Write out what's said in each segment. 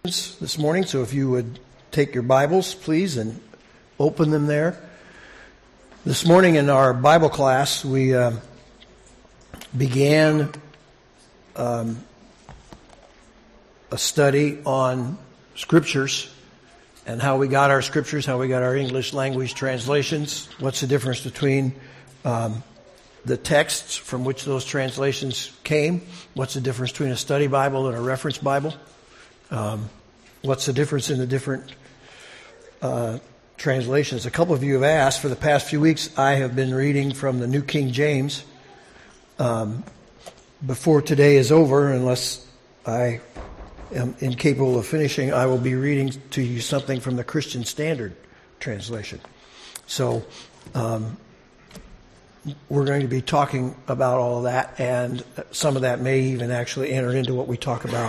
This morning, so if you would take your Bibles, please, and open them there. This morning in our Bible class, we began a study on Scriptures and how we got our Scriptures, how we got our English language translations, what's the difference between the texts from which those translations came, what's the difference between a study Bible and a reference Bible. What's the difference in the different translations? A couple of you have asked. For the past few weeks, I have been reading from the New King James. Before today is over, unless I am incapable of finishing, I will be reading to you something from the Christian Standard Translation. So we're going to be talking about all of that, and some of that may even actually enter into what we talk about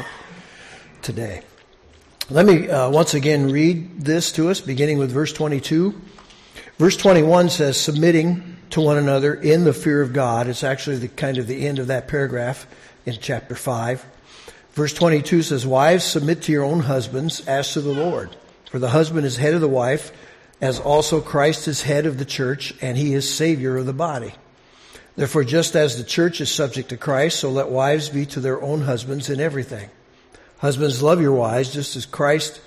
today. Let me once again read this to us, beginning with verse 22. Verse 21 says, submitting to one another in the fear of God. It's actually the end of that paragraph in chapter 5. Verse 22 says, wives, submit to your own husbands as to the Lord. For the husband is head of the wife, as also Christ is head of the church, and he is Savior of the body. Therefore, just as the church is subject to Christ, so let wives be to their own husbands in everything. Husbands, love your wives, just as Christ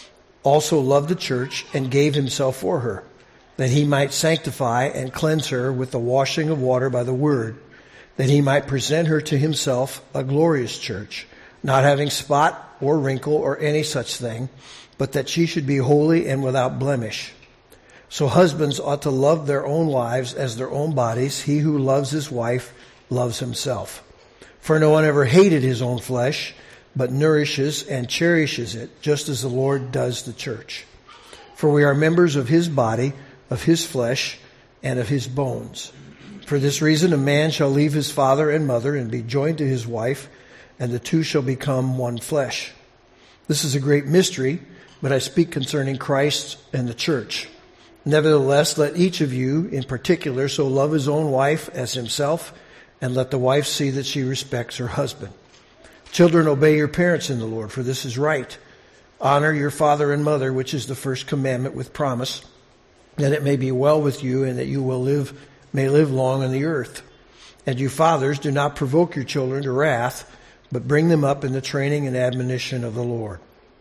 also loved the church and gave himself for her, that he might sanctify and cleanse her with the washing of water by the word, that he might present her to himself a glorious church, not having spot or wrinkle or any such thing, but that she should be holy and without blemish. So husbands ought to love their own wives as their own bodies. He who loves his wife loves himself. For no one ever hated his own flesh, but nourishes and cherishes it, just as the Lord does the church. For we are members of his body, of his flesh, and of his bones. For this reason a man shall leave his father and mother and be joined to his wife, and the two shall become one flesh. This is a great mystery, but I speak concerning Christ and the church. Nevertheless, let each of you in particular so love his own wife as himself, and let the wife see that she respects her husband. Children, obey your parents in the Lord, for this is right. Honor your father and mother, which is the first commandment with promise, that it may be well with you and that you may live long on the earth. And you fathers, do not provoke your children to wrath, but bring them up in the training and admonition of the Lord.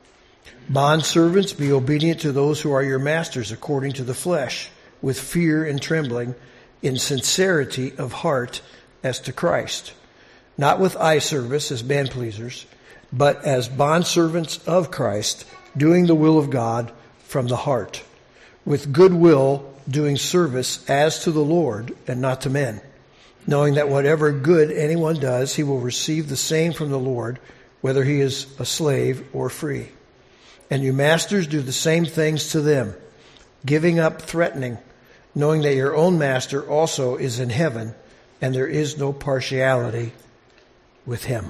Bondservants, be obedient to those who are your masters according to the flesh, with fear and trembling, in sincerity of heart as to Christ. Not with eye service as man pleasers, but as bondservants of Christ, doing the will of God from the heart, with good will doing service as to the Lord and not to men, knowing that whatever good anyone does, he will receive the same from the Lord, whether he is a slave or free. And you masters, do the same things to them, giving up threatening, knowing that your own master also is in heaven, and there is no partiality with him.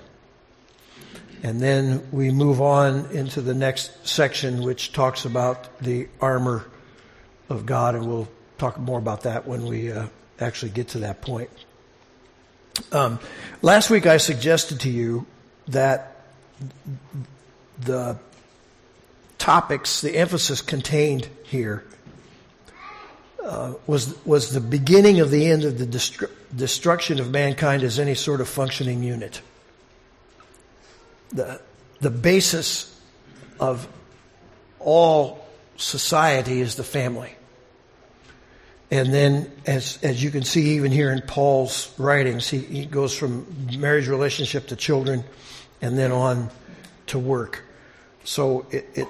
And then we move on into the next section, which talks about the armor of God, and we'll talk more about that when we actually get to that point. Last week I suggested to you that the topics, the emphasis contained here was the beginning of the end of the destruction of mankind as any sort of functioning unit. The basis of all society is the family. And then as you can see even here in Paul's writings, he goes from marriage relationship to children and then on to work. So it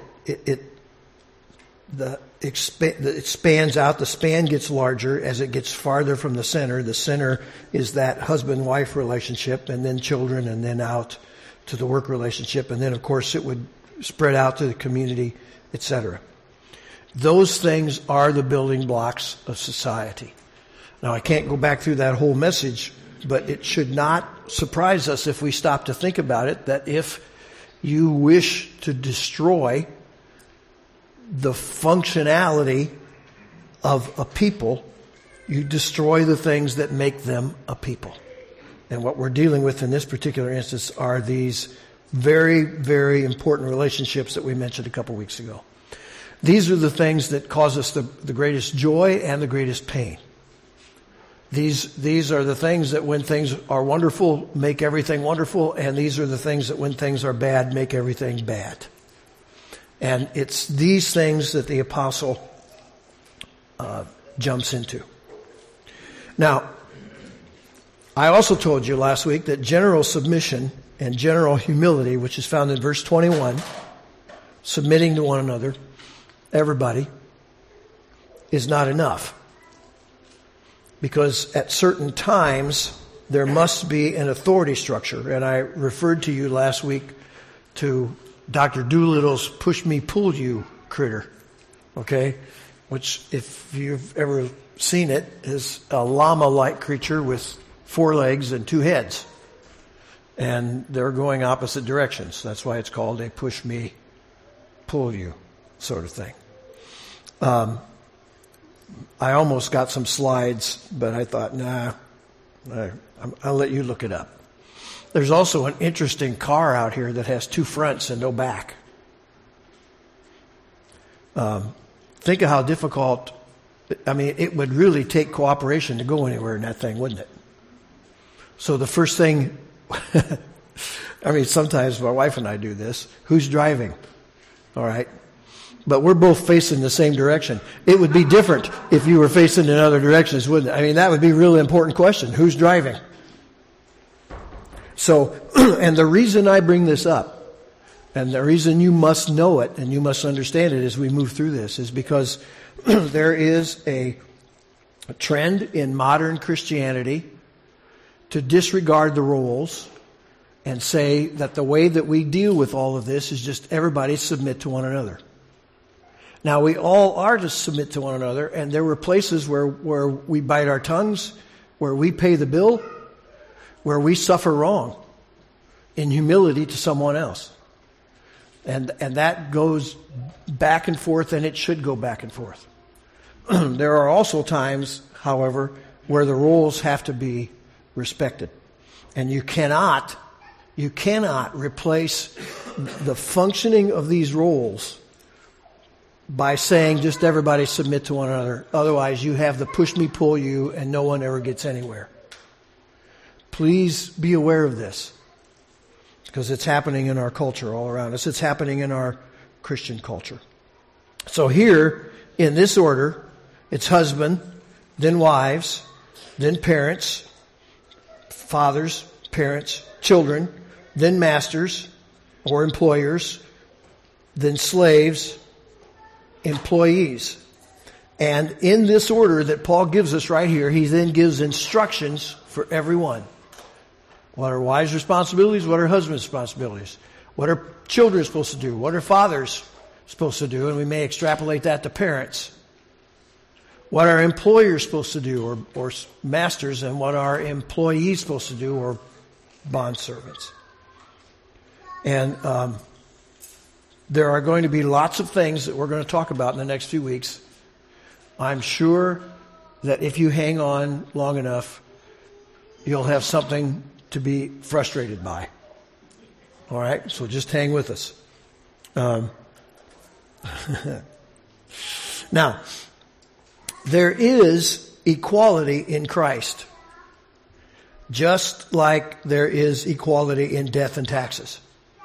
spans out. The span gets larger as it gets farther from the center. The center is that husband-wife relationship, and then children, and then out to the work relationship. And then, of course, it would spread out to the community, etc. Those things are the building blocks of society. Now, I can't go back through that whole message, but it should not surprise us if we stop to think about it, that if you wish to destroy the functionality of a people, you destroy the things that make them a people. And what we're dealing with in this particular instance are these very, very important relationships that we mentioned a couple weeks ago. These are the things that cause us the greatest joy and the greatest pain. These are the things that when things are wonderful, make everything wonderful, and these are the things that when things are bad, make everything bad. And it's these things that the apostle jumps into. Now, I also told you last week that general submission and general humility, which is found in verse 21, submitting to one another, everybody, is not enough. Because at certain times, there must be an authority structure. And I referred to you last week to Dr. Doolittle's push me, pull you critter. Okay? Which, if you've ever seen it, is a llama-like creature with 4 legs and 2 heads. And they're going opposite directions. That's why it's called a push me, pull you sort of thing. I almost got some slides, but I thought, nah, I'll let you look it up. There's also an interesting car out here that has 2 fronts and no back. Think of how difficult, it would really take cooperation to go anywhere in that thing, wouldn't it? So the first thing, sometimes my wife and I do this. Who's driving? All right. But we're both facing the same direction. It would be different if you were facing in other directions, wouldn't it? That would be a really important question. Who's driving? So, and the reason I bring this up, and the reason you must know it and you must understand it as we move through this, is because there is a trend in modern Christianity to disregard the roles and say that the way that we deal with all of this is just everybody submit to one another. Now, we all are to submit to one another, and there were places where we bite our tongues, where we pay the bill, where we suffer wrong in humility to someone else. And that goes back and forth, and it should go back and forth. There are also times, however, where the roles have to be respected. And you cannot replace the functioning of these roles by saying just everybody submit to one another. Otherwise, you have the push me, pull you, and no one ever gets anywhere. Please be aware of this, because it's happening in our culture all around us. It's happening in our Christian culture. So here, in this order, it's husband, then wives, then parents, fathers, parents, children, then masters or employers, then slaves, employees. And in this order that Paul gives us right here, he then gives instructions for everyone. What are wives' responsibilities? What are husbands' responsibilities? What are children supposed to do? What are fathers supposed to do? And we may extrapolate that to parents. What are employers supposed to do, or masters, and what are employees supposed to do, or bondservants? And there are going to be lots of things that we're going to talk about in the next few weeks. I'm sure that if you hang on long enough, you'll have something to be frustrated by. All right? So just hang with us. Now, there is equality in Christ, just like there is equality in death and taxes.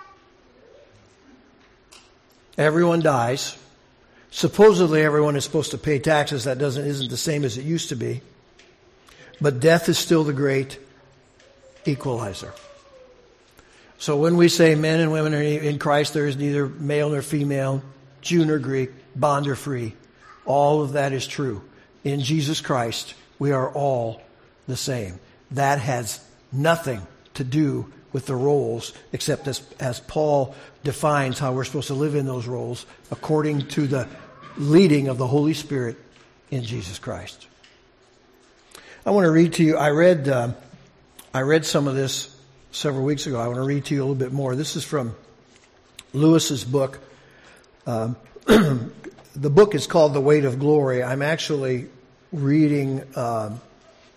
Everyone dies. Supposedly everyone is supposed to pay taxes. That isn't the same as it used to be. But death is still the great equalizer. So when we say men and women are in Christ, there is neither male nor female, Jew nor Greek, bond or free. All of that is true. In Jesus Christ, we are all the same. That has nothing to do with the roles, except as Paul defines how we're supposed to live in those roles according to the leading of the Holy Spirit in Jesus Christ. I want to read to you, I read some of this several weeks ago. I want to read to you a little bit more. This is from Lewis's book. The book is called The Weight of Glory. I'm actually reading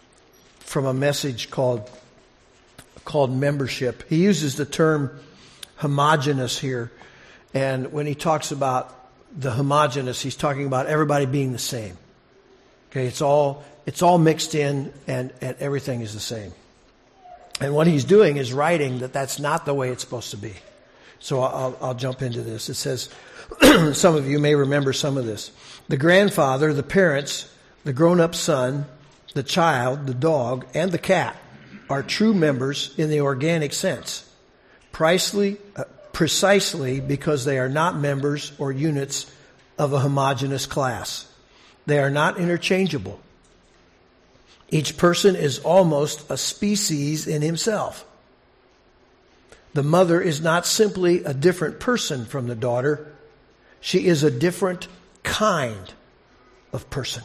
from a message called membership. He uses the term homogeneous here. And when he talks about the homogeneous, he's talking about everybody being the same. Okay, it's all mixed in, and everything is the same. And what he's doing is writing that that's not the way it's supposed to be. So I'll jump into this. It says, some of you may remember some of this. The grandfather, the parents, the grown-up son, the child, the dog, and the cat are true members in the organic sense, precisely because they are not members or units of a homogeneous class. They are not interchangeable. Each person is almost a species in himself. The mother is not simply a different person from the daughter. She is a different kind of person.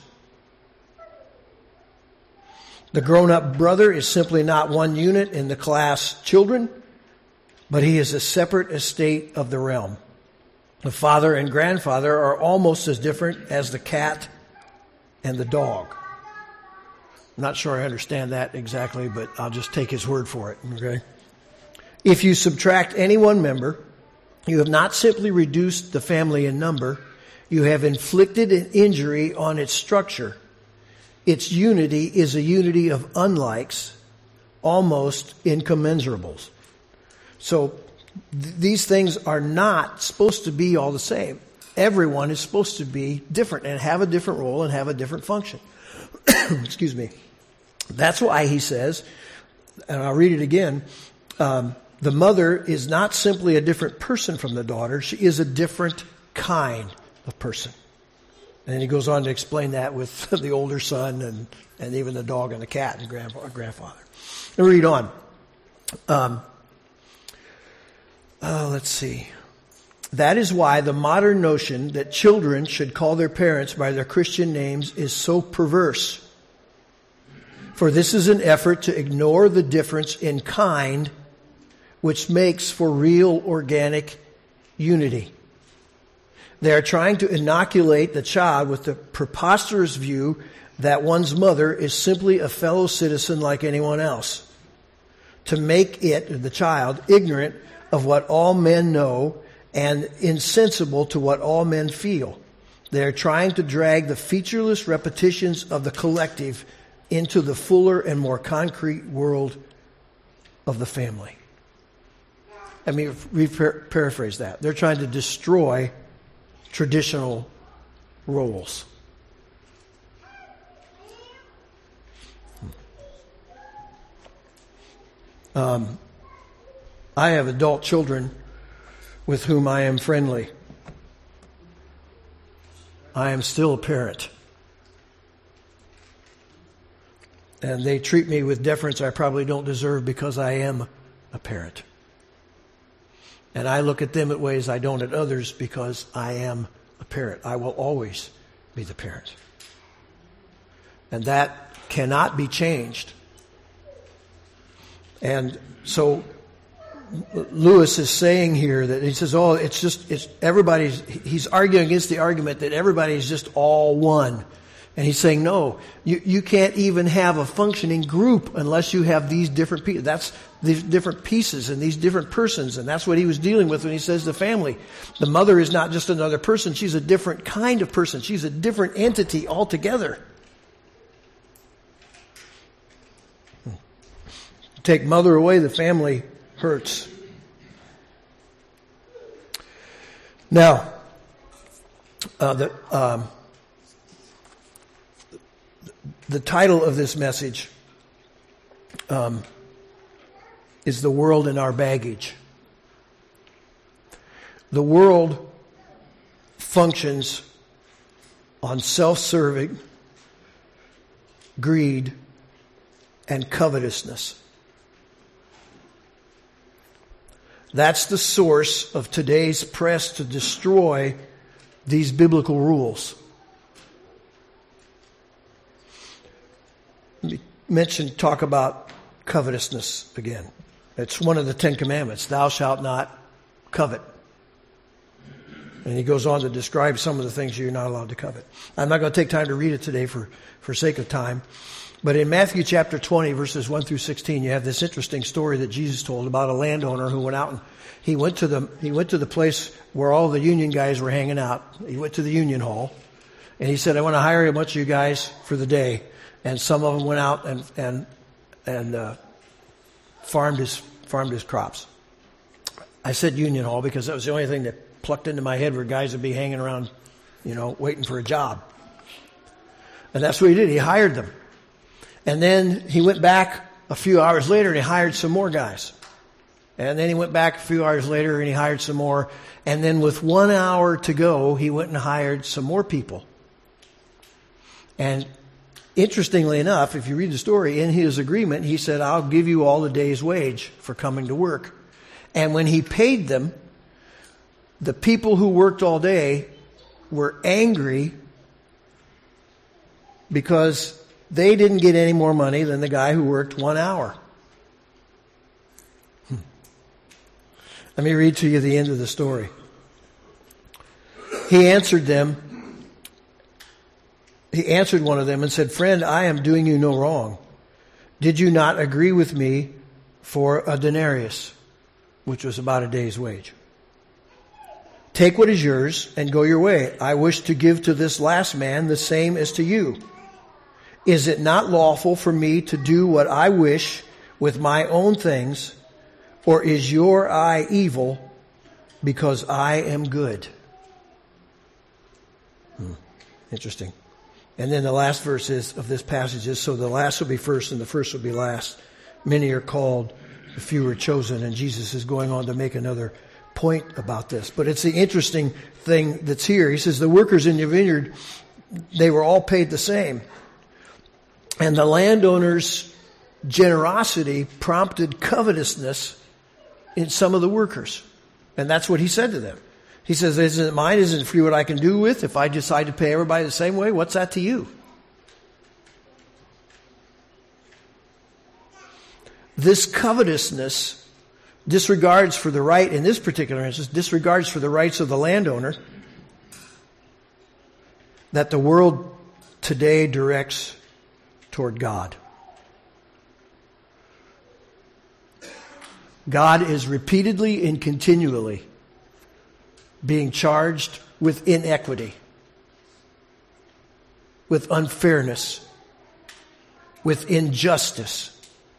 The grown-up brother is simply not one unit in the class children, but he is a separate estate of the realm. The father and grandfather are almost as different as the cat and the dog. I'm not sure I understand that exactly, but I'll just take his word for it, okay? If you subtract any one member, you have not simply reduced the family in number, you have inflicted an injury on its structure. Its unity is a unity of unlikes, almost incommensurables. So these things are not supposed to be all the same. Everyone is supposed to be different and have a different role and have a different function. Excuse me. That's why he says, and I'll read it again, the mother is not simply a different person from the daughter. She is a different kind of person. And he goes on to explain that with the older son and even the dog and the cat and grandfather. Let me read on. Let's see. That is why the modern notion that children should call their parents by their Christian names is so perverse. For this is an effort to ignore the difference in kind which makes for real organic unity. They are trying to inoculate the child with the preposterous view that one's mother is simply a fellow citizen like anyone else, to make it, the child, ignorant of what all men know and insensible to what all men feel. They are trying to drag the featureless repetitions of the collective into the fuller and more concrete world of the family. Let me paraphrase that. They're trying to destroy traditional roles. I have adult children with whom I am friendly. I am still a parent. And they treat me with deference I probably don't deserve because I am a parent. And I look at them in ways I don't at others because I am a parent. I will always be the parent. And that cannot be changed. And so Lewis is saying here that he says, he's arguing against the argument that everybody's just all one. And he's saying, no, you can't even have a functioning group unless you have these different people. That's these different pieces and these different persons. And that's what he was dealing with when he says the family. The mother is not just another person. She's a different kind of person. She's a different entity altogether. Take mother away, the family hurts. Now, the title of this message is The World and Our Baggage. The world functions on self-serving, greed, and covetousness. That's the source of today's press to destroy these biblical rules. Let me talk about covetousness again. It's one of the 10 Commandments. Thou shalt not covet. And he goes on to describe some of the things you're not allowed to covet. I'm not going to take time to read it today for sake of time. But in Matthew chapter 20, verses 1 through 16, you have this interesting story that Jesus told about a landowner who went out and he went to the place where all the union guys were hanging out. He went to the union hall and he said, I want to hire a bunch of you guys for the day. And some of them went out and farmed his crops. I said union hall because that was the only thing that plucked into my head where guys would be hanging around, waiting for a job. And that's what he did. He hired them. And then he went back a few hours later and he hired some more guys. And then he went back a few hours later and he hired some more. And then with 1 hour to go, he went and hired some more people. And interestingly enough, if you read the story, in his agreement, he said, I'll give you all the day's wage for coming to work. And when he paid them, the people who worked all day were angry because they didn't get any more money than the guy who worked 1 hour. Let me read to you the end of the story. He answered one of them and said, Friend, I am doing you no wrong. Did you not agree with me for a denarius, which was about a day's wage? Take what is yours and go your way. I wish to give to this last man the same as to you. Is it not lawful for me to do what I wish with my own things, or is your eye evil because I am good? Interesting. And then the last verse of this passage is, so the last will be first and the first will be last. Many are called, a few are chosen. And Jesus is going on to make another point about this. But it's the interesting thing that's here. He says the workers in your vineyard, they were all paid the same. And the landowner's generosity prompted covetousness in some of the workers. And that's what he said to them. He says, isn't it mine? Isn't it free what I can do with? If I decide to pay everybody the same way, what's that to you? This covetousness disregards for the right, in this particular instance, disregards for the rights of the landowner that the world today directs toward God. God is repeatedly and continually being charged with inequity, with unfairness, with injustice.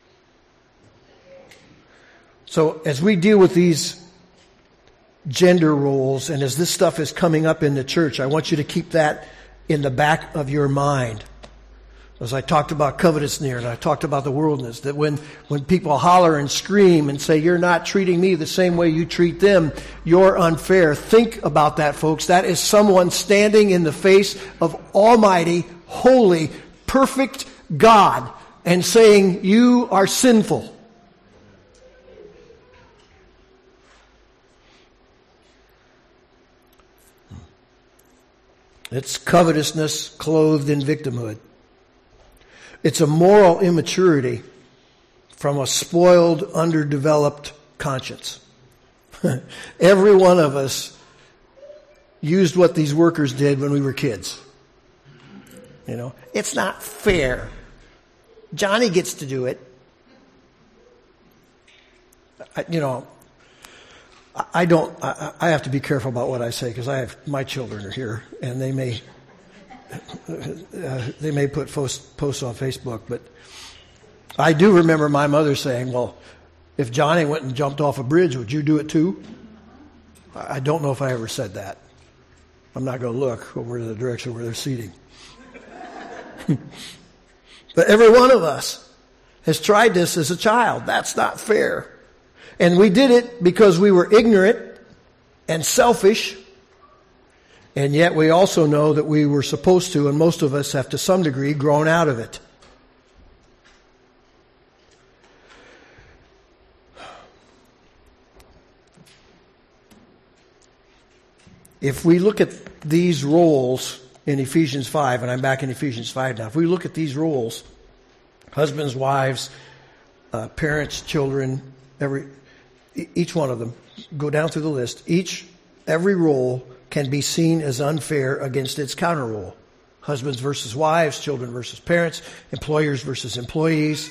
So as we deal with these gender roles and as this stuff is coming up in the church, I want you to keep that in the back of your mind. As I talked about covetousness and I talked about the worldliness, that when people holler and scream and say, you're not treating me the same way you treat them, you're unfair. Think about that, folks. That is someone standing in the face of Almighty, holy, perfect God and saying, you are sinful. It's covetousness clothed in victimhood. It's a moral immaturity from a spoiled, underdeveloped conscience. Every one of us used what these workers did when we were kids. It's not fair. Johnny gets to do it. I have to be careful about what I say because my children are here and they may put posts on Facebook, but I do remember my mother saying, well, if Johnny went and jumped off a bridge, would you do it too? I don't know if I ever said that. I'm not going to look over to the direction where they're seating. But every one of us has tried this as a child. That's not fair. And we did it because we were ignorant and selfish. And yet we also know that we were supposed to, and most of us have to some degree grown out of it. If we look at these roles in Ephesians 5, and I'm back in Ephesians 5 now. If we look at these roles, husbands, wives, parents, children, each one of them, go down through the list. Every role can be seen as unfair against its counter role. husbands versus wives, children versus parents, employers versus employees.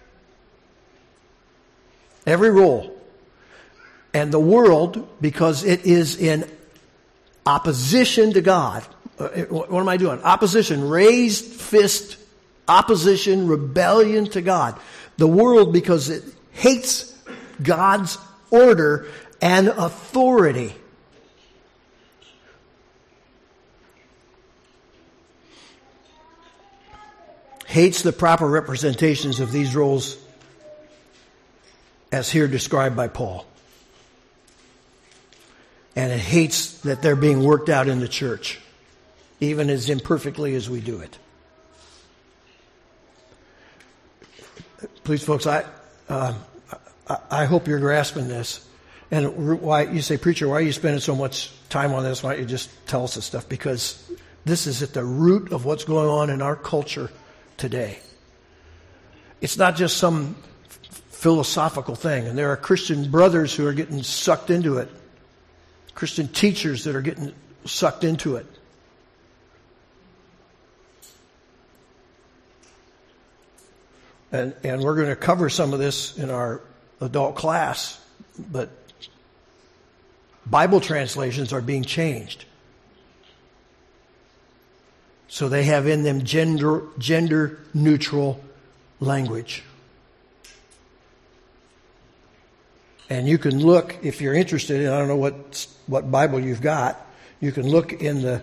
Every role. And the world, because it is in opposition to God. What am I doing? Opposition, raised fist, opposition, rebellion to God. The world, because it hates God's order and authority. Hates the proper representations of these roles as here described by Paul. And it hates that they're being worked out in the church, even as imperfectly as we do it. Please, folks, I hope you're grasping this. And why you say, preacher, why are you spending so much time on this? Why don't you just tell us this stuff? Because this is at the root of what's going on in our culture today. It's not just some philosophical thing. And there are Christian brothers who are getting sucked into it. Christian teachers that are getting sucked into it. And we're going to cover some of this in our adult class, but Bible translations are being changed. So they have in them gender neutral language. And you can look, if you're interested, and I don't know what Bible you've got, you can look in the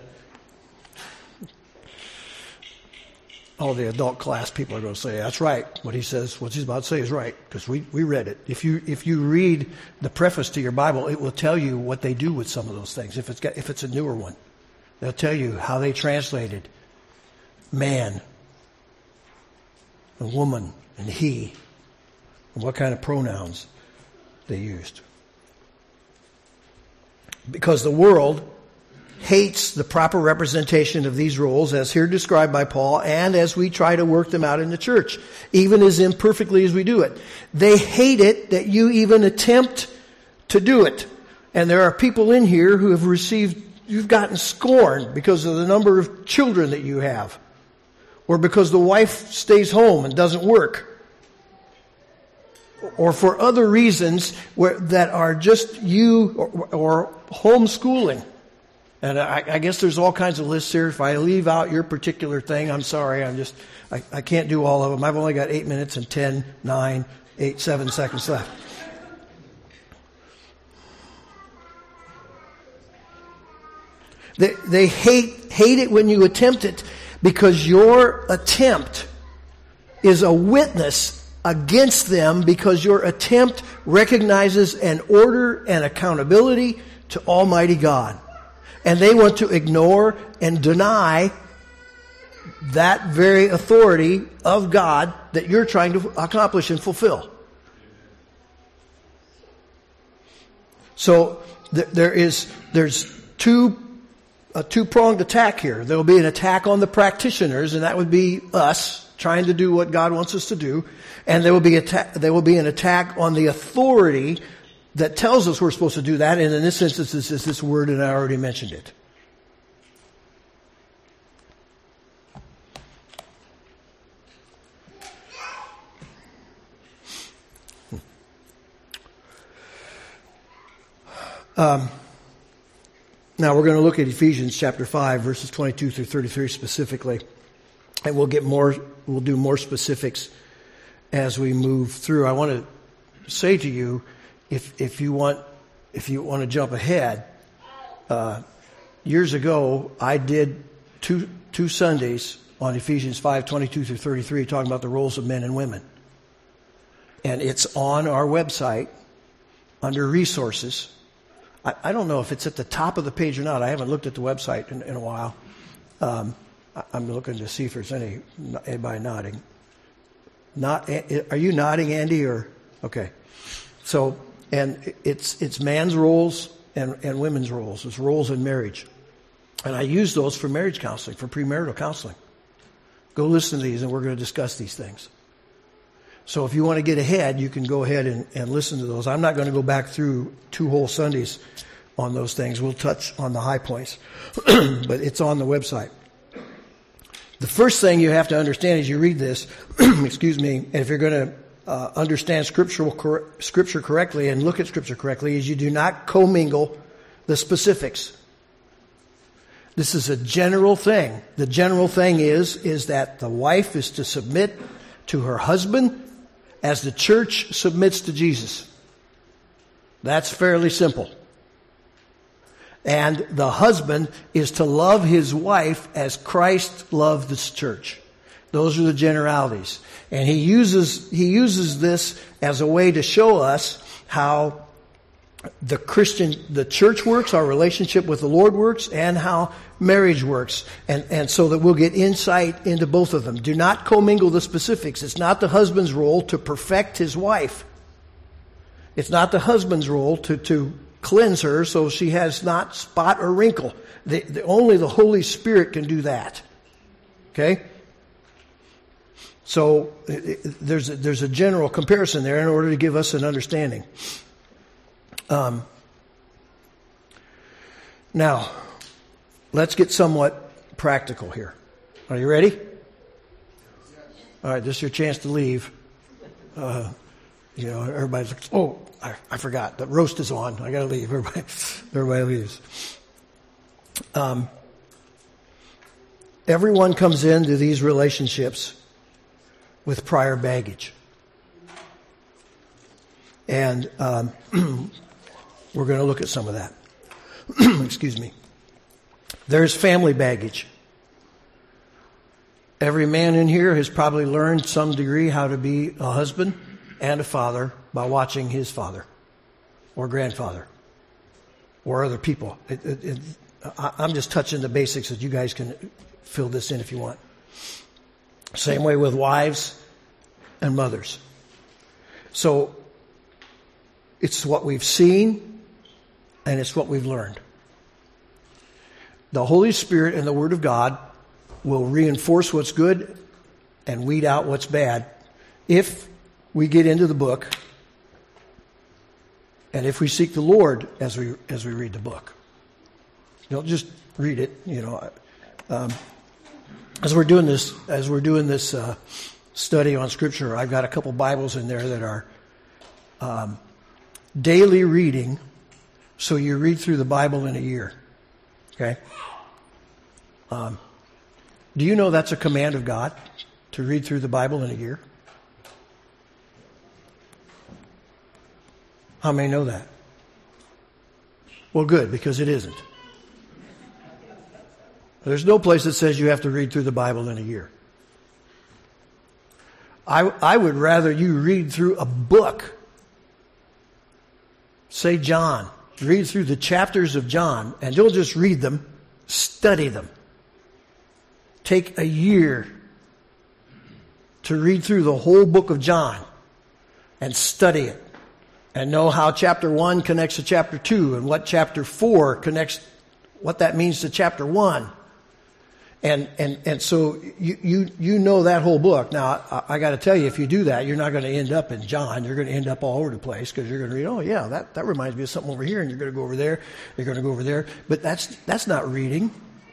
adult class people are going to say, that's right. What he says, what he's about to say is right, because we read it. If you read the preface to your Bible, it will tell you what they do with some of those things. If it's a newer one, they'll tell you how they translated man and woman and he, and what kind of pronouns they used. Because the world hates the proper representation of these roles as here described by Paul, and as we try to work them out in the church, even as imperfectly as we do it. They hate it that you even attempt to do it. And there are people in here who have you've gotten scorned because of the number of children that you have, or because the wife stays home and doesn't work, or for other reasons that are just you or homeschooling. And I guess there's all kinds of lists here. If I leave out your particular thing, I'm sorry. I can't do all of them. I've only got 8 minutes and 10, 9, 8, 7 seconds left. They hate it when you attempt it, because your attempt is a witness against them, because your attempt recognizes an order and accountability to Almighty God. And they want to ignore and deny that very authority of God that you're trying to accomplish and fulfill. So there's a two-pronged attack here. There will be an attack on the practitioners, and that would be us trying to do what God wants us to do. And there will be an attack on the authority that tells us we're supposed to do that. And in this instance, this is this word, and I already mentioned it. Now we're going to look at Ephesians chapter 5, verses 22 through 33 specifically. And we'll do more specifics as we move through. I want to say to you, if you want to jump ahead, years ago I did two Sundays on Ephesians 5, 22 through 33, talking about the roles of men and women. And it's on our website under resources. I don't know if it's at the top of the page or not. I haven't looked at the website in a while. I'm looking to see if there's anybody nodding. Are you nodding, Andy? Or okay. So, and it's man's roles and women's roles. It's roles in marriage, and I use those for marriage counseling, for premarital counseling. Go listen to these, and we're going to discuss these things. So if you want to get ahead, you can go ahead and listen to those. I'm not going to go back through 2 whole Sundays on those things. We'll touch on the high points, but it's on the website. The first thing you have to understand as you read this, excuse me, and if you're going to understand Scripture correctly and look at Scripture correctly, is you do not commingle the specifics. This is a general thing. The general thing is that the wife is to submit to her husband as the church submits to Jesus. That's fairly simple. And the husband is to love his wife as Christ loved the church. Those are the generalities. And he uses this as a way to show us how the church works, our relationship with the Lord works, and how marriage works. And so that we'll get insight into both of them. Do not commingle the specifics. It's not the husband's role to perfect his wife. It's not the husband's role to cleanse her so she has not spot or wrinkle. Only the Holy Spirit can do that. Okay? So there's a general comparison there in order to give us an understanding. Now, let's get somewhat practical here. Are you ready? All right, this is your chance to leave. Everybody's like, oh, I forgot. The roast is on. I got to leave. Everybody leaves. Everyone comes into these relationships with prior baggage. And we're going to look at some of that. Excuse me. There's family baggage. Every man in here has probably learned some degree how to be a husband and a father by watching his father or grandfather or other people. I'm just touching the basics that you guys can fill this in if you want. Same way with wives and mothers. So it's what we've seen and it's what we've learned. The Holy Spirit and the Word of God will reinforce what's good and weed out what's bad if we get into the book and if we seek the Lord as we read the book. Don't just read it, As we're doing this study on Scripture, I've got a couple Bibles in there that are daily reading, so you read through the Bible in a year. Okay? Do you know that's a command of God, to read through the Bible in a year? How many know that? Well, good, because it isn't. There's no place that says you have to read through the Bible in a year. I would rather you read through a book. Say John. Read through the chapters of John, and don't just read them, study them. Take a year to read through the whole book of John and study it and know how chapter 1 connects to chapter 2 and what chapter 4 connects, what that means to chapter 1. And so you know that whole book. Now, I got to tell you, if you do that, you're not going to end up in John. You're going to end up all over the place because you're going to read, oh yeah, that reminds me of something over here, and you're going to go over there. You're going to go over there. But that's not reading.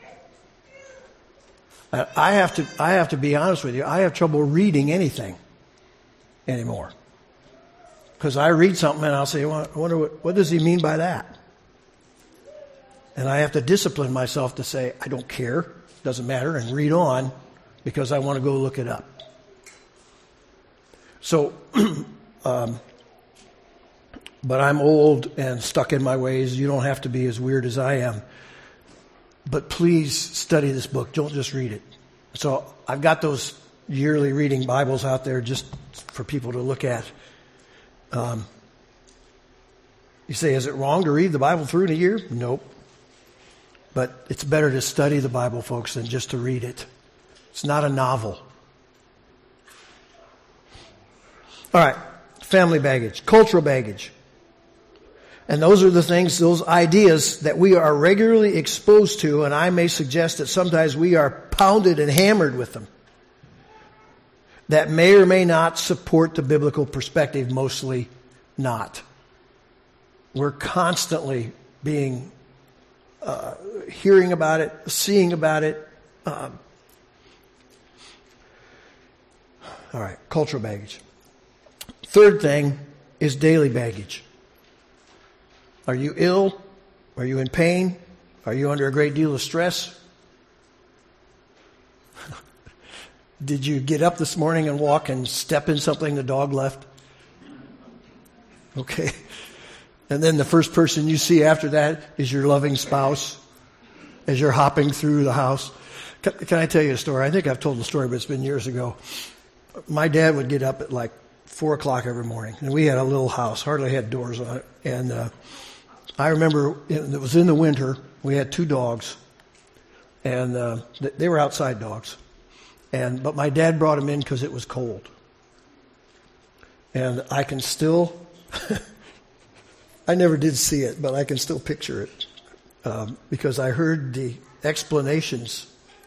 I have to be honest with you. I have trouble reading anything anymore because I read something and I'll say, well, I wonder what does he mean by that? And I have to discipline myself to say, I don't care. Doesn't matter, and read on because I want to go look it up. So, but I'm old and stuck in my ways. You don't have to be as weird as I am. But please study this book. Don't just read it. So I've got those yearly reading Bibles out there just for people to look at. You say, is it wrong to read the Bible through in a year? Nope. But it's better to study the Bible, folks, than just to read it. It's not a novel. All right, family baggage, cultural baggage. And those are the things, those ideas that we are regularly exposed to, and I may suggest that sometimes we are pounded and hammered with them, that may or may not support the biblical perspective, mostly not. We're constantly being hearing about it, seeing about it, All right, cultural baggage. Third thing is daily baggage. Are you ill? Are you in pain? Are you under a great deal of stress? Did you get up this morning and walk and step in something the dog left? Okay. And then the first person you see after that is your loving spouse as you're hopping through the house. Can I tell you a story? I think I've told the story, but it's been years ago. My dad would get up at like 4 o'clock every morning, and we had a little house, hardly had doors on it. And I remember it was in the winter. We had 2 dogs, and they were outside dogs. But my dad brought them in because it was cold. And I can still, I never did see it, but I can still picture it because I heard the explanations,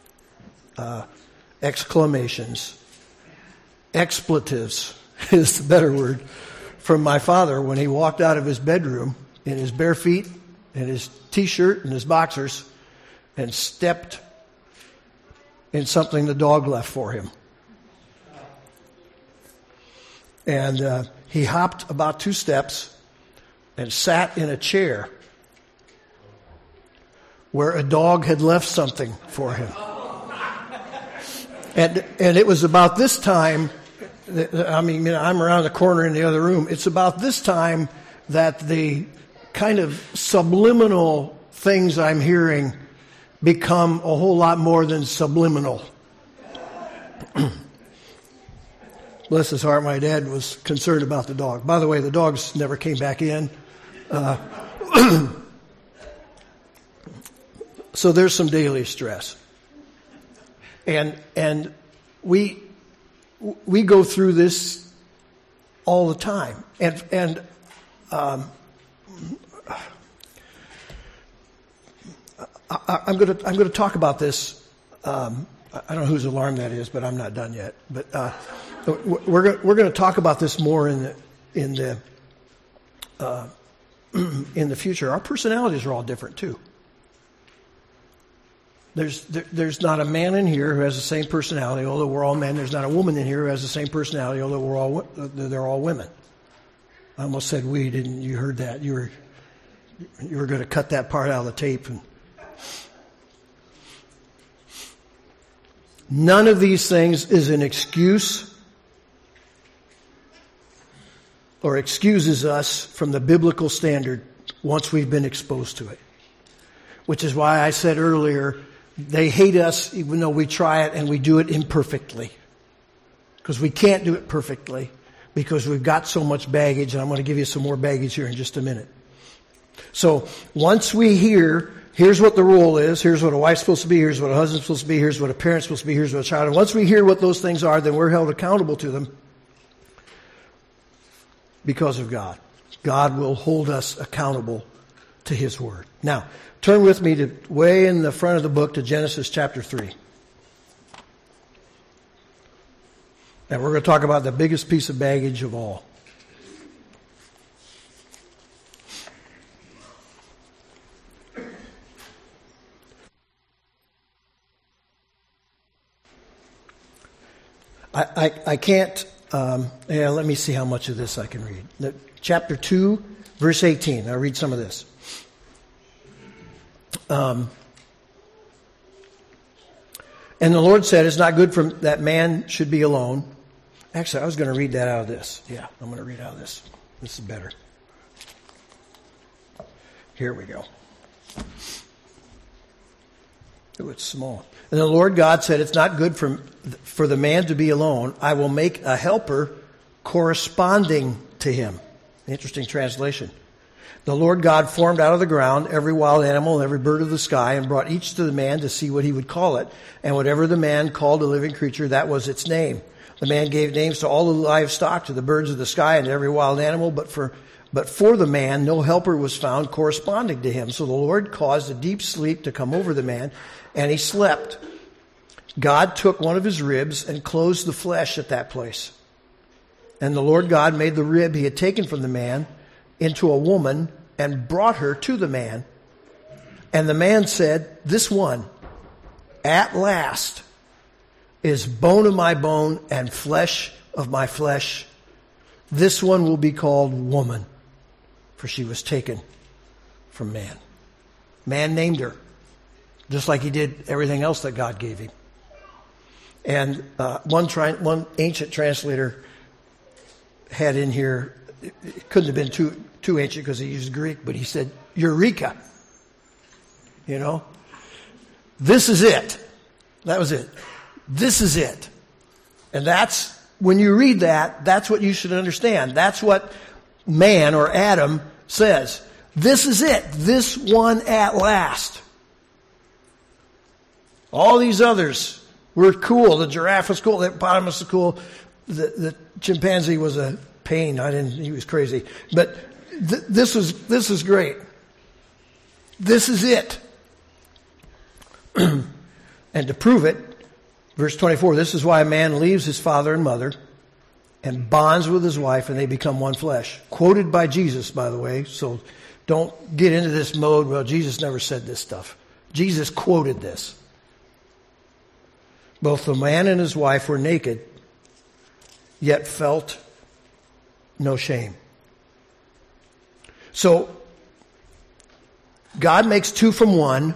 exclamations, expletives is the better word, from my father when he walked out of his bedroom in his bare feet and his T-shirt and his boxers and stepped in something the dog left for him. And he hopped about 2 steps and sat in a chair where a dog had left something for him. And it was about this time, I'm around the corner in the other room. It's about this time that the kind of subliminal things I'm hearing become a whole lot more than subliminal. Bless his heart, my dad was concerned about the dog. By the way, the dogs never came back in. So there's some daily stress. And we go through this all the time. I'm going to talk about this. I don't know whose alarm that is, but I'm not done yet. But we're going to talk about this more in the future. Our personalities are all different too. There's not a man in here who has the same personality, although we're all men. There's not a woman in here who has the same personality, although they're all women. I almost said we, didn't you? Heard that? You were going to cut that part out of the tape. None of these things is an excuse or excuses us from the biblical standard once we've been exposed to it. Which is why I said earlier, they hate us even though we try it and we do it imperfectly. Because we can't do it perfectly because we've got so much baggage, and I'm going to give you some more baggage here in just a minute. So once we hear, here's what the role is, here's what a wife's supposed to be, here's what a husband's supposed to be, here's what a parent's supposed to be, here's what a child, and once we hear what those things are, then we're held accountable to them because of God. God will hold us accountable to His Word. Now, turn with me to way in the front of the book to Genesis chapter 3. And we're going to talk about the biggest piece of baggage of all. I can't, let me see how much of this I can read. Chapter 2, verse 18. I'll read some of this. And the Lord said, it's not good for that man should be alone. Actually, I was going to read that out of this. Yeah, I'm going to read out of this. This is better. Here we go. Oh, it's small. And the Lord God said, it's not good for the man to be alone. I will make a helper corresponding to him. Interesting translation. The Lord God formed out of the ground every wild animal and every bird of the sky and brought each to the man to see what he would call it. And whatever the man called a living creature, that was its name. The man gave names to all the livestock, to the birds of the sky and to every wild animal, but for the man no helper was found corresponding to him. So the Lord caused a deep sleep to come over the man, and he slept. God took one of his ribs and closed the flesh at that place. And the Lord God made the rib he had taken from the man into a woman and brought her to the man. And the man said, this one, at last, is bone of my bone and flesh of my flesh. This one will be called woman, for she was taken from man. Man named her, just like he did everything else that God gave him. And one ancient translator had in here, it couldn't have been too ancient because he used Greek, but he said, Eureka. You know? This is it. That was it. This is it. And that's, when you read that, that's what you should understand. That's what man or Adam says. This is it. This one at last. All these others were cool. The giraffe was cool. The hippopotamus was cool. The chimpanzee was a pain. He was crazy. But this was great. This is it. And to prove it, verse 24, this is why a man leaves his father and mother and bonds with his wife and they become one flesh. Quoted by Jesus, by the way, so don't get into this mode, well, Jesus never said this stuff. Jesus quoted this. Both the man and his wife were naked, yet felt no shame. So, God makes two from one,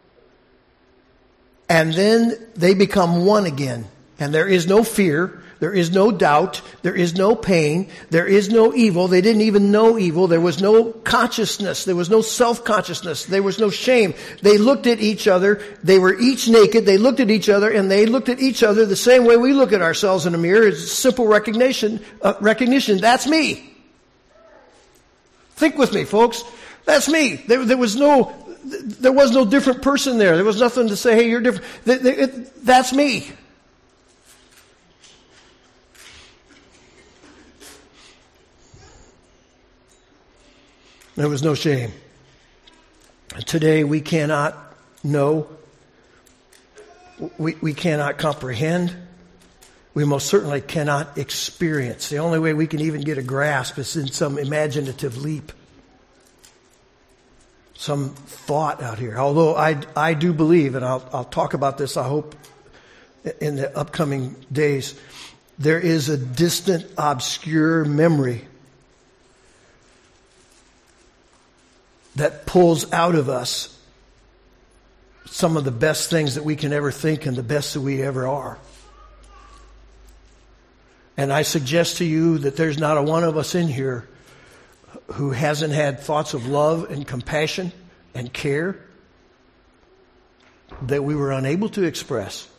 and then they become one again. And there is no fear, there is no doubt, there is no pain, there is no evil. They didn't even know evil. There was no consciousness, there was no self-consciousness, there was no shame. They looked at each other, they were each naked, they looked at each other, and they looked at each other the same way we look at ourselves in a mirror. It's simple recognition. That's me. Think with me, folks. That's me. There was no different person there. There was nothing to say, hey, you're different. That's me. There was no shame. Today we cannot know. We cannot comprehend. We most certainly cannot experience. The only way we can even get a grasp is in some imaginative leap. Some thought out here. Although I do believe, and I'll talk about this, I hope, in the upcoming days, there is a distant, obscure memory that pulls out of us some of the best things that we can ever think and the best that we ever are. And I suggest to you that there's not a one of us in here who hasn't had thoughts of love and compassion and care that we were unable to express.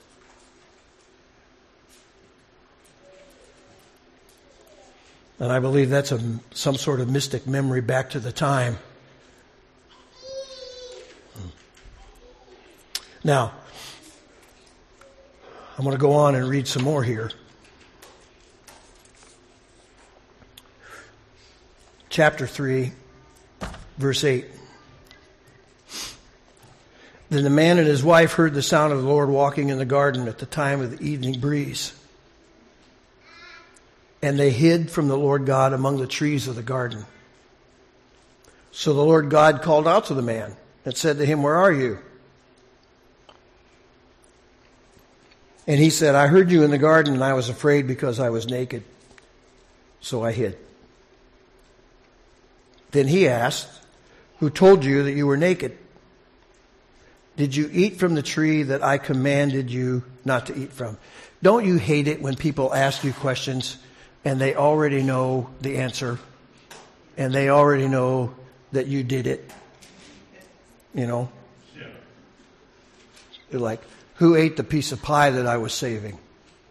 And I believe that's some sort of mystic memory back to the time. Now, I'm going to go on and read some more here. Chapter 3, verse 8. Then the man and his wife heard the sound of the Lord walking in the garden at the time of the evening breeze. And they hid from the Lord God among the trees of the garden. So the Lord God called out to the man and said to him, "Where are you?" And he said, "I heard you in the garden, and I was afraid because I was naked, so I hid." Then he asked, "Who told you that you were naked? Did you eat from the tree that I commanded you not to eat from?" Don't you hate it when people ask you questions and they already know the answer and they already know that you did it? You know? Yeah. They're like, "Who ate the piece of pie that I was saving?"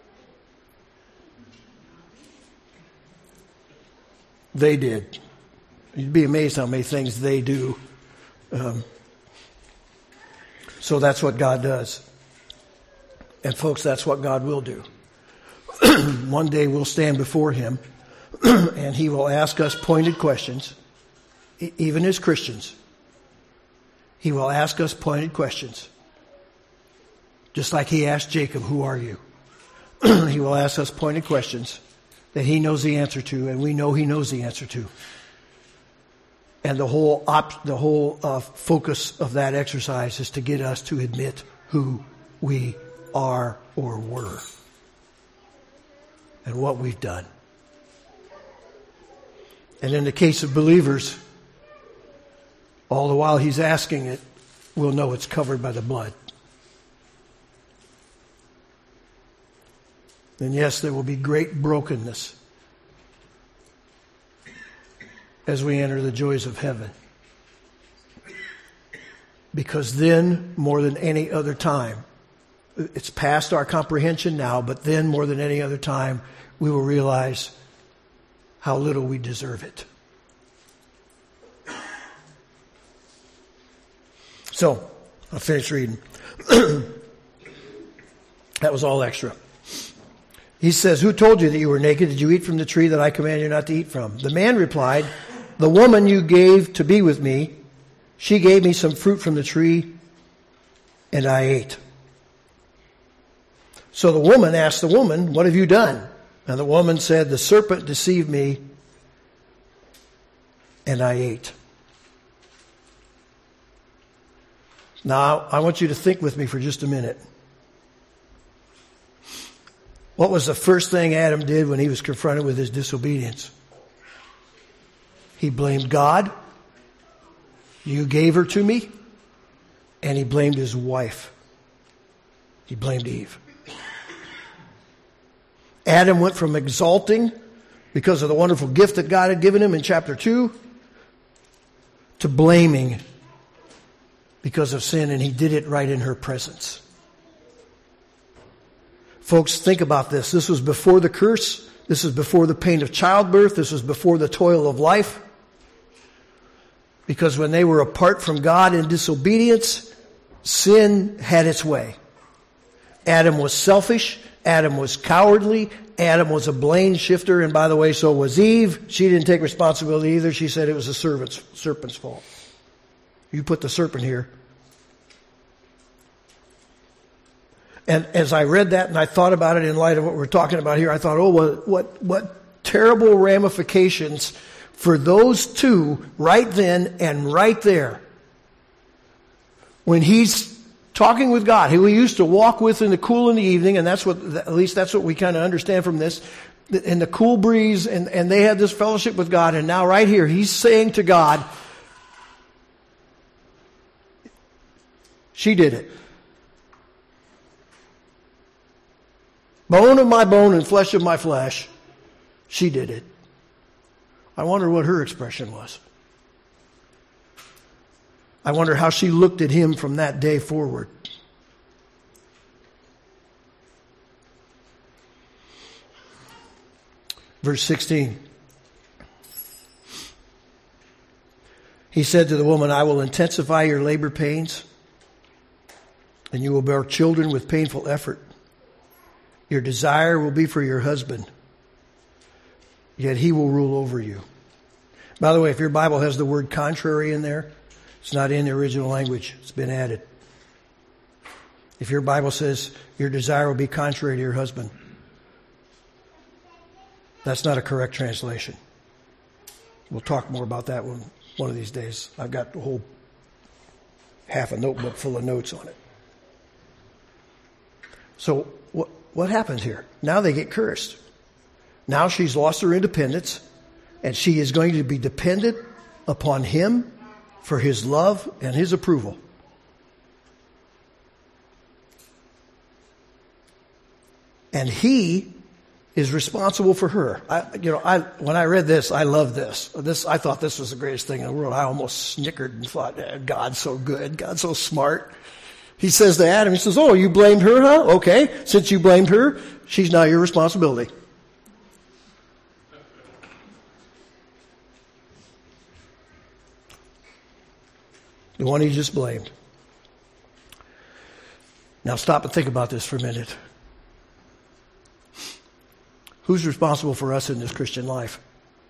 They did. You'd be amazed how many things they do. So that's what God does. And folks, that's what God will do. One day we'll stand before Him and He will ask us pointed questions, even as Christians. He will ask us pointed questions. Just like He asked Jacob, "Who are you?" He will ask us pointed questions that He knows the answer to, and we know He knows the answer to. And the whole focus of that exercise is to get us to admit who we are, or were, and what we've done. And in the case of believers, all the while he's asking it, we'll know it's covered by the blood. And yes, there will be great brokenness as we enter the joys of heaven. Because then, more than any other time, it's past our comprehension now, but then more than any other time, we will realize how little we deserve it. So, I'll finish reading. That was all extra. He says, who told you that you were naked? Did you eat from the tree that I commanded you not to eat from? The man replied, the woman you gave to be with me, she gave me some fruit from the tree, and I ate. So the woman asked the woman, what have you done? And the woman said, the serpent deceived me, and I ate. Now, I want you to think with me for just a minute. What was the first thing Adam did when he was confronted with his disobedience? He blamed God. You gave her to me. And he blamed his wife. He blamed Eve. Adam went from exalting because of the wonderful gift that God had given him in chapter 2 to blaming because of sin, and he did it right in her presence. Folks, think about this. This was before the curse. This was before the pain of childbirth. This was before the toil of life. Because when they were apart from God in disobedience, sin had its way. Adam was selfish. Adam was cowardly. Adam was a blame shifter. And by the way, so was Eve. She didn't take responsibility either. She said it was the serpent's fault. You put the serpent here. And as I read that and I thought about it in light of what we're talking about here, I thought, oh, what terrible ramifications for those two right then and right there. When he's talking with God, who he used to walk with in the cool in the evening, and at least that's what we kind of understand from this, in the cool breeze, and they had this fellowship with God, and now right here, he's saying to God, she did it. Bone of my bone and flesh of my flesh. She did it. I wonder what her expression was. I wonder how she looked at him from that day forward. Verse 16. He said to the woman, I will intensify your labor pains, and you will bear children with painful effort. Your desire will be for your husband, yet he will rule over you. By the way, if your Bible has the word contrary in there, it's not in the original language. It's been added. If your Bible says your desire will be contrary to your husband, that's not a correct translation. We'll talk more about that one of these days. I've got a whole half a notebook full of notes on it. So what happens here? Now they get cursed. Now she's lost her independence, and she is going to be dependent upon him for his love and his approval. And he is responsible for her. When I read this, I love this. I thought this was the greatest thing in the world. I almost snickered and thought, God's so good. God's so smart. He says to Adam, he says, oh, you blamed her, huh? Okay, since you blamed her, she's now your responsibility. The one he just blamed. Now stop and think about this for a minute. Who's responsible for us in this Christian life?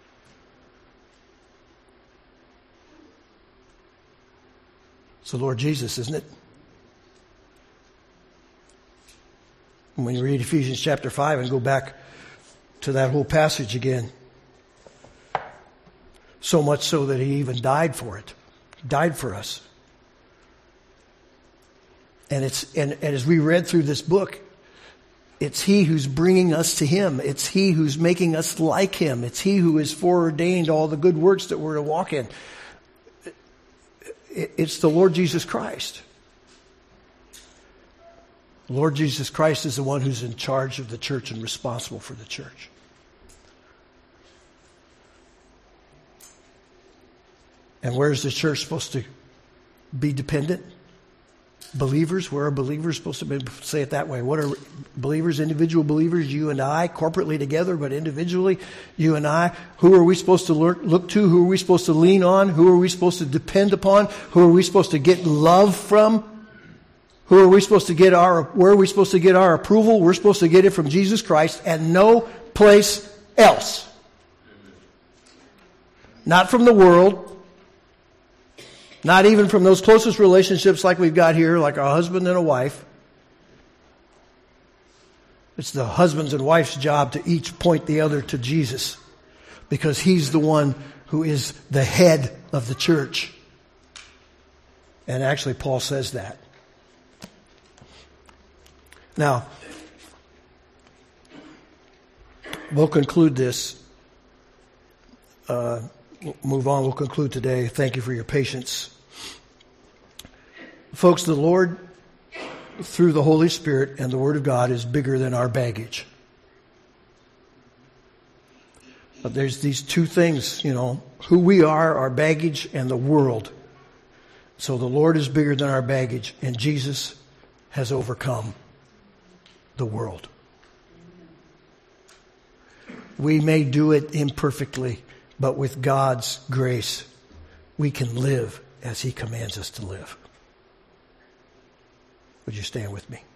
It's the Lord Jesus, isn't it? When you read Ephesians chapter 5 and go back to that whole passage again, so much so that he even died for it. He died for us. And as we read through this book, it's He who's bringing us to Him. It's He who's making us like Him. It's He who has foreordained all the good works that we're to walk in. It's the Lord Jesus Christ. Lord Jesus Christ is the one who's in charge of the church and responsible for the church. And where is the church supposed to be dependent? Believers. Where are believers supposed to be? Say it that way. What are believers? Individual believers, you and I, corporately together, but individually, you and I. Who are we supposed to look to? Who are we supposed to lean on? Who are we supposed to depend upon? Who are we supposed to get love from? Who are we supposed to get where are we supposed to get our approval? We're supposed to get it from Jesus Christ and no place else. Not from the world. Not even from those closest relationships like we've got here, like a husband and a wife. It's the husband's and wife's job to each point the other to Jesus, because He's the one who is the head of the church. And actually, Paul says that. Now, we'll conclude this. Move on. We'll conclude today. Thank you for your patience. Folks, the Lord, through the Holy Spirit and the Word of God, is bigger than our baggage. But there's these two things, who we are, our baggage, and the world. So the Lord is bigger than our baggage, and Jesus has overcome the world. We may do it imperfectly, but with God's grace, we can live as He commands us to live. Would you stand with me?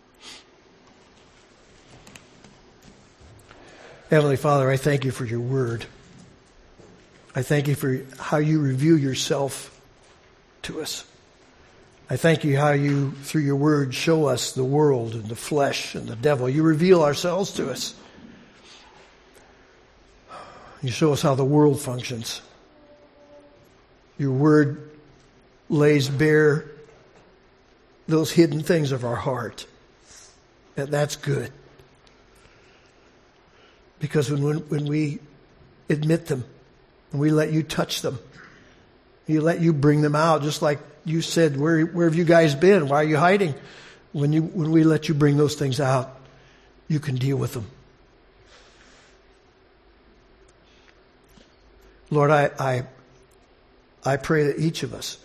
Heavenly Father, I thank You for Your word. I thank You for how You reveal Yourself to us. I thank You how You, through Your word, show us the world and the flesh and the devil. You reveal ourselves to us. You show us how the world functions. Your word lays bare those hidden things of our heart. And that's good. Because when we admit them, when we let You touch them, You let You bring them out, just like You said, where have you guys been? Why are you hiding? When we let You bring those things out, You can deal with them. Lord, I pray that each of us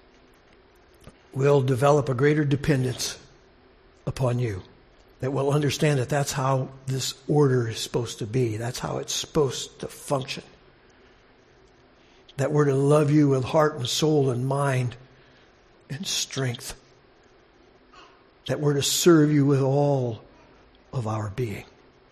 will develop a greater dependence upon You, that we'll understand that that's how this order is supposed to be. That's how it's supposed to function. That we're to love You with heart and soul and mind and strength. That we're to serve You with all of our being.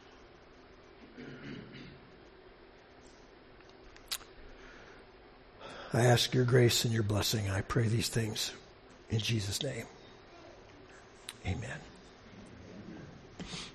I ask Your grace and Your blessing. I pray these things in Jesus' name. Amen.